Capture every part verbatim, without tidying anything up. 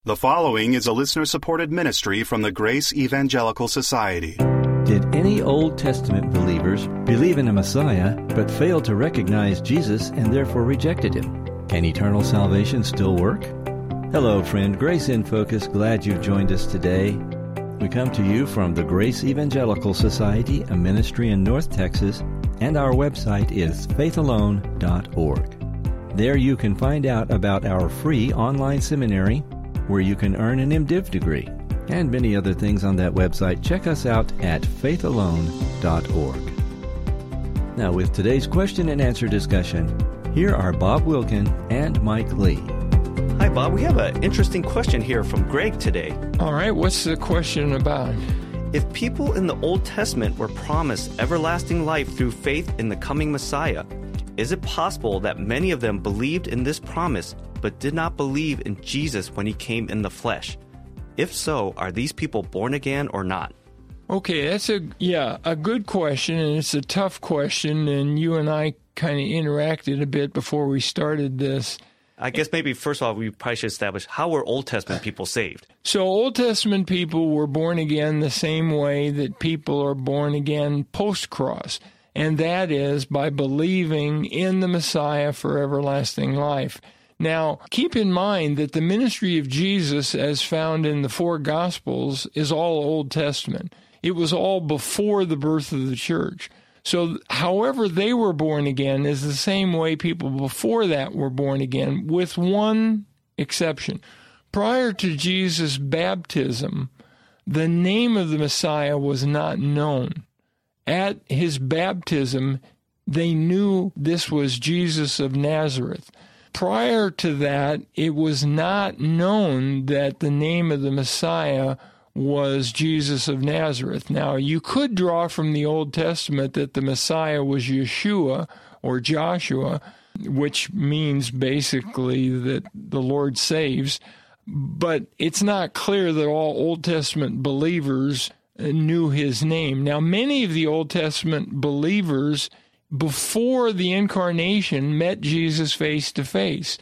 The following is a listener-supported ministry from the Grace Evangelical Society. Did any Old Testament believers believe in a Messiah but failed to recognize Jesus and therefore rejected him? Can eternal salvation still work? Hello, friend. Grace in Focus. Glad you've joined us today. We come to you from the Grace Evangelical Society, a ministry in North Texas, and our website is faith alone dot org. There you can find out about our free online seminary, where you can earn an MDiv degree, and many other things on that website. Check us out at faith alone dot org. Now, with today's question and answer discussion, here are Bob Wilkin and Mike Lee. Hi, Bob. We have an interesting question here from Greg today. All right, what's the question about? If people in the Old Testament were promised everlasting life through faith in the coming Messiah, is it possible that many of them believed in this promise but did not believe in Jesus when he came in the flesh? If so, are these people born again or not? Okay, that's a yeah, a good question, and it's a tough question, and you and I kind of interacted a bit before we started this. I guess maybe first of all, we probably should establish, how were Old Testament people saved? So Old Testament people were born again the same way that people are born again post-cross, and that is by believing in the Messiah for everlasting life. Now, keep in mind that the ministry of Jesus, as found in the four Gospels, is all Old Testament. It was all before the birth of the church. So however they were born again is the same way people before that were born again, with one exception. Prior to Jesus' baptism, the name of the Messiah was not known. At his baptism, they knew this was Jesus of Nazareth. Prior to that, it was not known that the name of the Messiah was Jesus of Nazareth. Now, you could draw from the Old Testament that the Messiah was Yeshua or Joshua, which means basically that the Lord saves, but it's not clear that all Old Testament believers knew his name. Now, many of the Old Testament believers before the incarnation met Jesus face to face.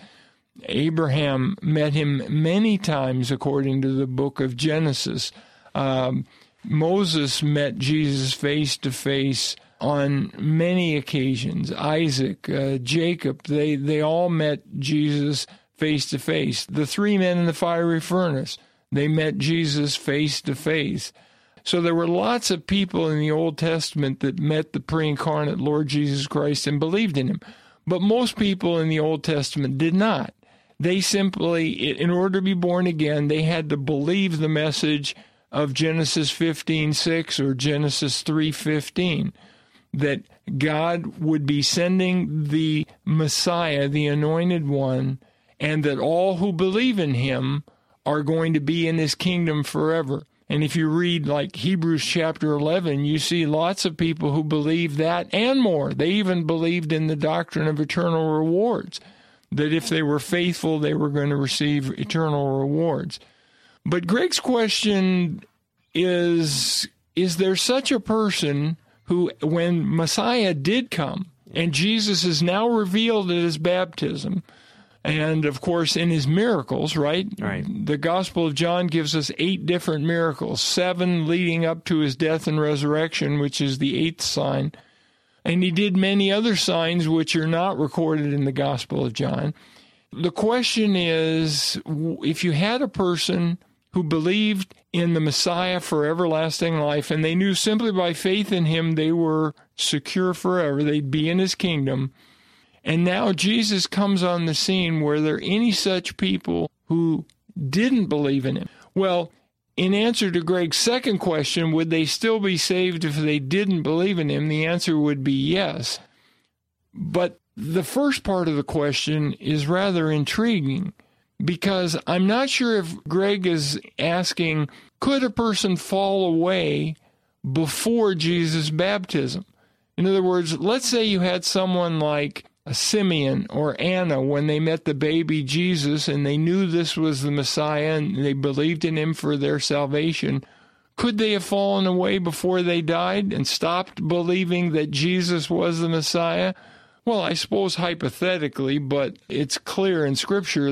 Abraham met him many times, according to the book of Genesis. Um, Moses met Jesus face to face on many occasions. Isaac, uh, Jacob, they, they all met Jesus face to face. The three men in the fiery furnace, they met Jesus face to face. So there were lots of people in the Old Testament that met the pre-incarnate Lord Jesus Christ and believed in him. But most people in the Old Testament did not. They simply, in order to be born again, they had to believe the message of Genesis fifteen six or Genesis three fifteen, that God would be sending the Messiah, the Anointed One, and that all who believe in him are going to be in his kingdom forever. And if you read like Hebrews chapter eleven, you see lots of people who believe that and more. They even believed in the doctrine of eternal rewards, that if they were faithful, they were going to receive eternal rewards. But Greg's question is, is there such a person who, when Messiah did come, and Jesus is now revealed at his baptism, and, of course, in his miracles, right? Right. The Gospel of John gives us eight different miracles, seven leading up to his death and resurrection, which is the eighth sign. And he did many other signs which are not recorded in the Gospel of John. The question is, if you had a person who believed in the Messiah for everlasting life, and they knew simply by faith in him they were secure forever, they'd be in his kingdom, and now Jesus comes on the scene, were there any such people who didn't believe in him? Well, in answer to Greg's second question, would they still be saved if they didn't believe in him? The answer would be yes. But the first part of the question is rather intriguing, because I'm not sure if Greg is asking, could a person fall away before Jesus' baptism? In other words, let's say you had someone like Simeon or Anna when they met the baby Jesus and they knew this was the Messiah and they believed in him for their salvation. Could they have fallen away before they died and stopped believing that Jesus was the Messiah? Well, I suppose hypothetically, but it's clear in Scripture that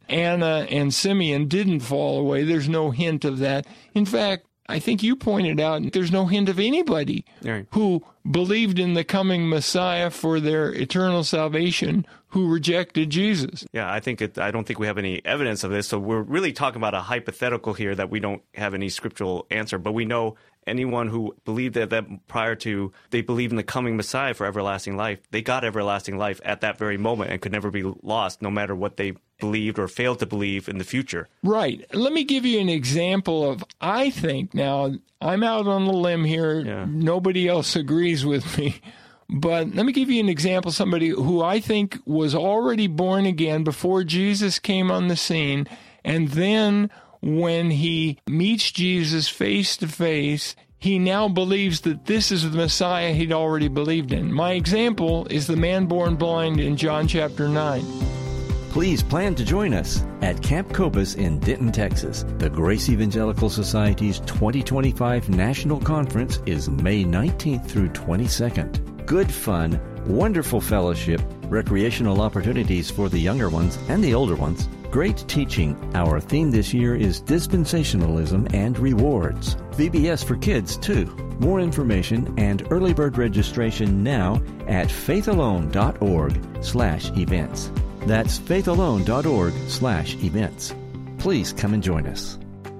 Anna and Simeon didn't fall away. There's no hint of that. In fact, I think you pointed out there's no hint of anybody Right. who believed in the coming Messiah for their eternal salvation who rejected Jesus. Yeah, I think it, I don't think we have any evidence of this. So we're really talking about a hypothetical here that we don't have any scriptural answer. But we know anyone who believed that, that prior to they believed in the coming Messiah for everlasting life, they got everlasting life at that very moment and could never be lost, no matter what they believed or failed to believe in the future. Right. Let me give you an example of, I think now, I'm out on the limb here. Yeah. Nobody else agrees with me. But let me give you an example, somebody who I think was already born again before Jesus came on the scene, and then when he meets Jesus face to face, he now believes that this is the Messiah he'd already believed in. My example is the man born blind in John chapter nine. Please plan to join us at Camp Copus in Denton, Texas. The Grace Evangelical Society's twenty twenty-five National Conference is May nineteenth through twenty-second. Good fun, wonderful fellowship, recreational opportunities for the younger ones and the older ones, great teaching. Our theme this year is dispensationalism and rewards. V B S for kids, too. More information and early bird registration now at faithalone.org slash events. That's faithalone.org slash events. Please come and join us.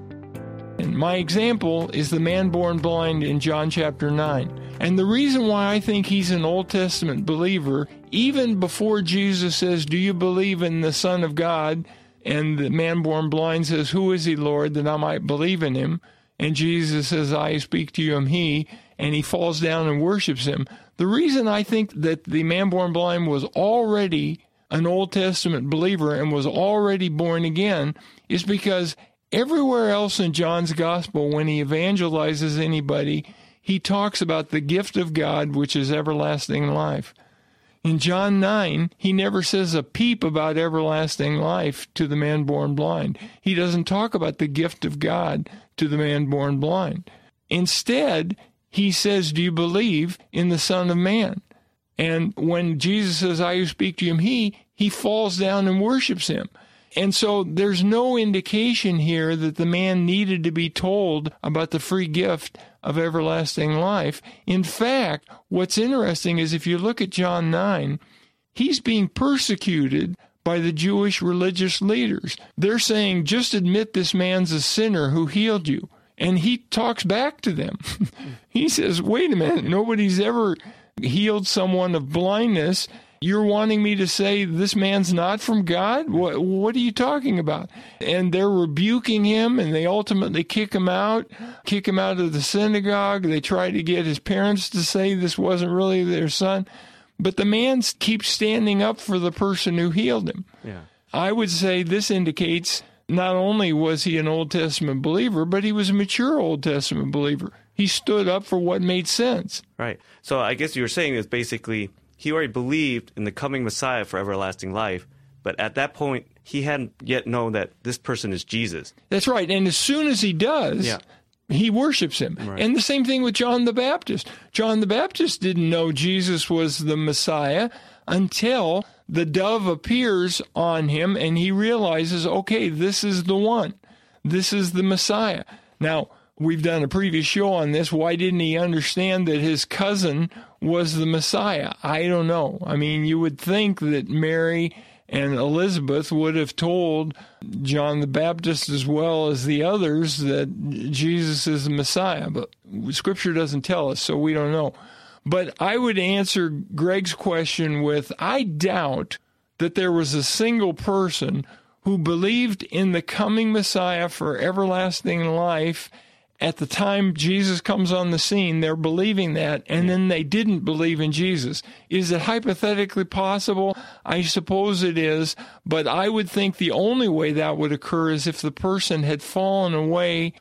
And my example is the man born blind in John chapter nine. And the reason why I think he's an Old Testament believer, even before Jesus says, "Do you believe in the Son of God?" and the man born blind says, "Who is he, Lord, that I might believe in him?" And Jesus says, "I speak to you, am he," and he falls down and worships him. The reason I think that the man born blind was already an Old Testament believer and was already born again is because everywhere else in John's gospel, when he evangelizes anybody, he talks about the gift of God, which is everlasting life. In John nine, he never says a peep about everlasting life to the man born blind. He doesn't talk about the gift of God to the man born blind. Instead, he says, "Do you believe in the Son of Man?" And when Jesus says, "I who speak to him, he," he falls down and worships him. And so there's no indication here that the man needed to be told about the free gift of everlasting life. In fact, what's interesting is if you look at John nine, he's being persecuted by the Jewish religious leaders. They're saying, "Just admit this man's a sinner who healed you." And he talks back to them. He says, "Wait a minute, nobody's ever healed someone of blindness. You're wanting me to say this man's not from God? What, what are you talking about?" And they're rebuking him, and they ultimately kick him out, kick him out of the synagogue. They try to get his parents to say this wasn't really their son. But the man keeps standing up for the person who healed him. Yeah. I would say this indicates not only was he an Old Testament believer, but he was a mature Old Testament believer. He stood up for what made sense. Right. So I guess you were saying is basically he already believed in the coming Messiah for everlasting life, but at that point, he hadn't yet known that this person is Jesus. That's right. And as soon as he does, Yeah. he worships him. Right. And the same thing with John the Baptist. John the Baptist didn't know Jesus was the Messiah until the dove appears on him and he realizes, okay, this is the one. This is the Messiah. Now, we've done a previous show on this. Why didn't he understand that his cousin was the Messiah? I don't know. I mean, you would think that Mary and Elizabeth would have told John the Baptist as well as the others that Jesus is the Messiah, but Scripture doesn't tell us, so we don't know. But I would answer Greg's question with, I doubt that there was a single person who believed in the coming Messiah for everlasting life at the time Jesus comes on the scene. They're believing that, and then they didn't believe in Jesus. Is it hypothetically possible? I suppose it is, but I would think the only way that would occur is if the person had fallen away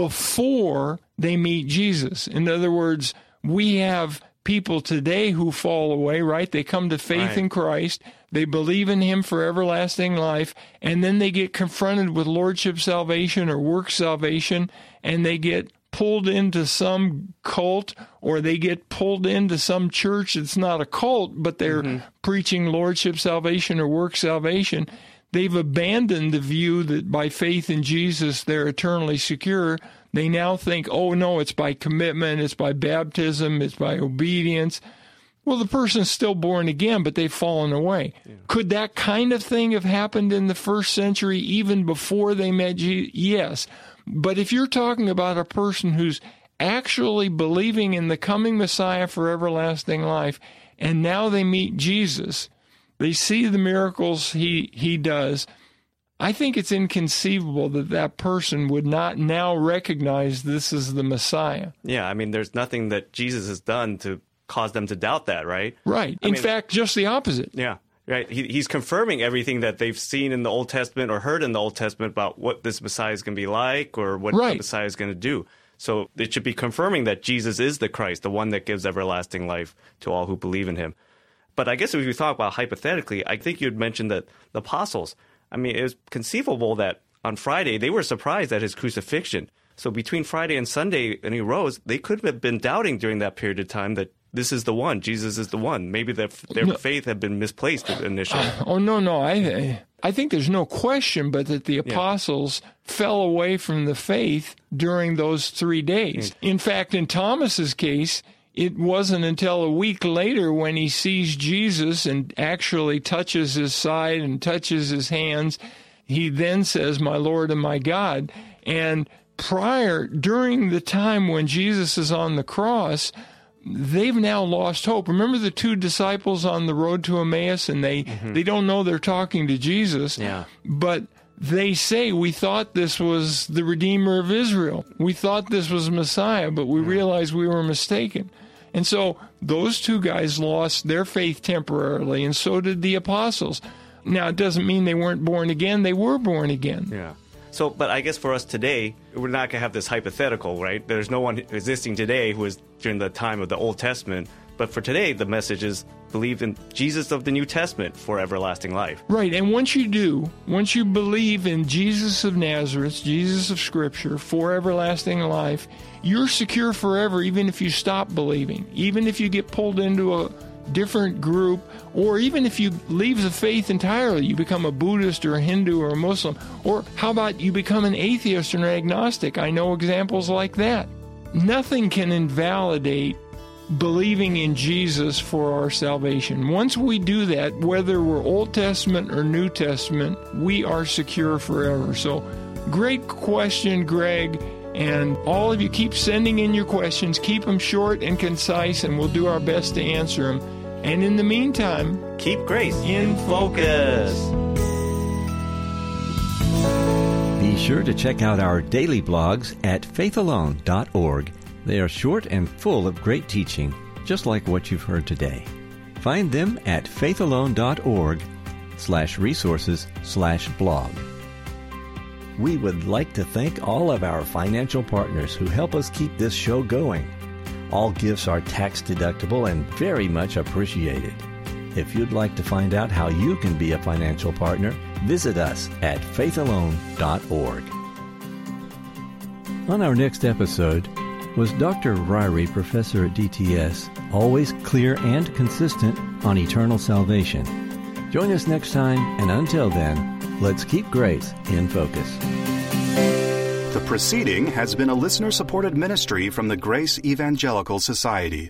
before they meet Jesus. In other words, we have people today who fall away, right? They come to faith Right. in Christ, they believe in him for everlasting life, and then they get confronted with lordship salvation or work salvation, and they get pulled into some cult, or they get pulled into some church that's not a cult, but they're mm-hmm. preaching lordship salvation or work salvation. they've abandoned the view that by faith in Jesus they're eternally secure. They now think, oh, no, it's by commitment, it's by baptism, it's by obedience. Well, the person's still born again, but they've fallen away. Yeah. Could that kind of thing have happened in the first century, even before they met Jesus? Yes. But if you're talking about a person who's actually believing in the coming Messiah for everlasting life, and now they meet Jesus, they see the miracles he, he does, I think it's inconceivable that that person would not now recognize this is the Messiah. Yeah, I mean, there's nothing that Jesus has done to cause them to doubt that, right? Right. I in mean, fact, just the opposite. Yeah, right. He, he's confirming everything that they've seen in the Old Testament or heard in the Old Testament about what this Messiah is going to be like or what right. the Messiah is going to do. So it should be confirming that Jesus is the Christ, the one that gives everlasting life to all who believe in him. But I guess if we talk about hypothetically, I think you had mentioned that the apostles, I mean, it was conceivable that on Friday they were surprised at his crucifixion. So between Friday and Sunday when he rose, they could have been doubting during that period of time that this is the one, Jesus is the one. Maybe their, their no. faith had been misplaced initially. Uh, oh, no, no. I I think there's no question but that the apostles yeah. fell away from the faith during those three days. Yeah. In fact, in Thomas's case, it wasn't until a week later when he sees Jesus and actually touches his side and touches his hands, he then says, "My Lord and my God." And prior, during the time when Jesus is on the cross, they've now lost hope. Remember the two disciples on the road to Emmaus, and they, mm-hmm. they don't know they're talking to Jesus, yeah. but they say, "We thought this was the Redeemer of Israel. We thought this was Messiah, but we yeah. realized we were mistaken." And so those two guys lost their faith temporarily, and so did the apostles. Now, it doesn't mean they weren't born again. They were born again. Yeah. So, but I guess for us today, we're not going to have this hypothetical, right? There's no one existing today who was during the time of the Old Testament. But for today, the message is believe in Jesus of the New Testament for everlasting life. Right. And once you do, once you believe in Jesus of Nazareth, Jesus of Scripture, for everlasting life, you're secure forever, even if you stop believing, even if you get pulled into a different group, or even if you leave the faith entirely, you become a Buddhist or a Hindu or a Muslim, or how about you become an atheist or an agnostic? I know examples like that. Nothing can invalidate believing in Jesus for our salvation. Once we do that, whether we're Old Testament or New Testament, we are secure forever. So, great question, Greg. And all of you keep sending in your questions. Keep them short and concise, and we'll do our best to answer them. And in the meantime, keep grace in focus. Be sure to check out our daily blogs at faith alone dot org. They are short and full of great teaching, just like what you've heard today. Find them at faith alone dot org slash resources slash blog. We would like to thank all of our financial partners who help us keep this show going. All gifts are tax deductible and very much appreciated. If you'd like to find out how you can be a financial partner, visit us at faith alone dot org. On our next episode, was Doctor Ryrie, professor at D T S, always clear and consistent on eternal salvation? Join us next time, and until then, let's keep grace in focus. The proceeding has been a listener-supported ministry from the Grace Evangelical Society.